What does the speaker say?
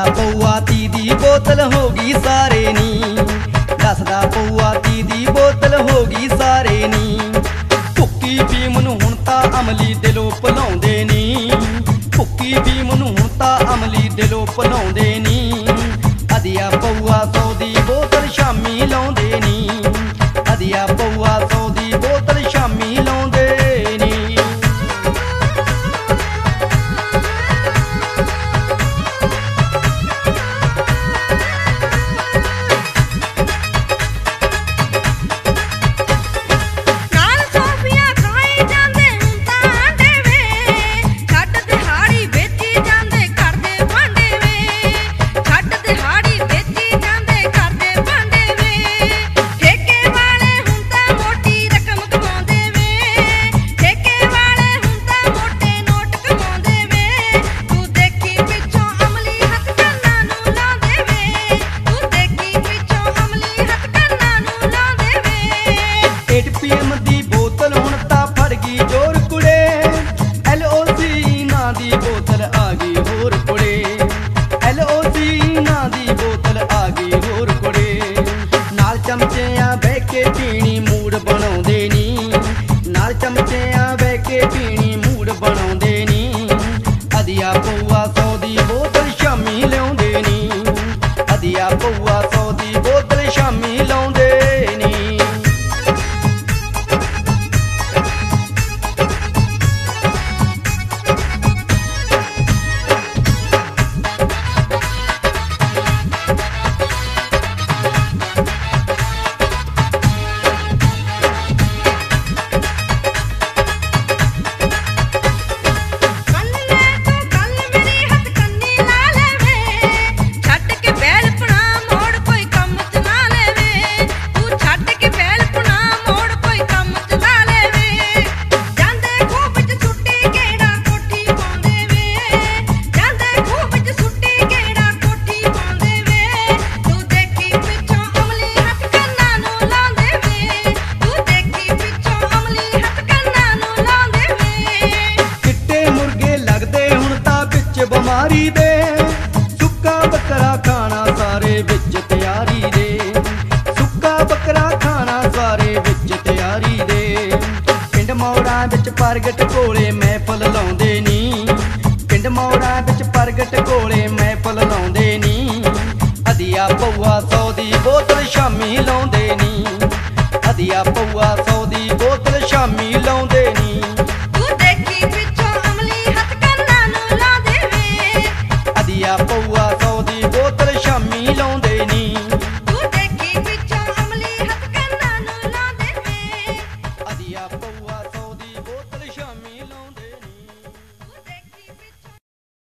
पौआ 30 दी बोतल होगी सारे नी, दसदा पौआ 30 दी बोतल होगी सारे नी। भुक्की भीम नूं हुण तां अमली दिलों भुलाउंदे नी, भुक्की भीम नूं हुण तां अमली दिलों भुलाउंदे नी। अदिया पौआ 100 दी बोतल शामी लाउंदे नी, अदिया पौआ 100 दी बोतल शामी लाउंदे नी। PM दी बोतल हुण तां फड़ गई जोर कुड़े, LOC ना दी बोतल आ गई होर कुड़े, LOC ना दी बोतल आ गई होर कुड़े। नाल चमचियां बह के पीनी मूड बनाउंदे नी, नाल चमचियां बह के पीनी मूड बनाउंदे नी। अदिया पौआ 100 दी बोतल शामी लिआउंदे नी, अदिया पौआ 100 दी बोतल शामी लाउंदे नी। बमारी दे सुक्का बकरा खाना सारे विच तैयारी दे, सुक्का बकरा खाना सारे विच तैयारी दे। पिंड मौड़ा विच प्रगट कोले महफल लाउंदे नी, पिंड मौड़ा विच प्रगट कोले महफल लाउंदे नी। अदिया पौआ 100 दी बोतल शामी लाउंदे नी, अदिया पौआ 100 दी बोतल शामी लाउंदे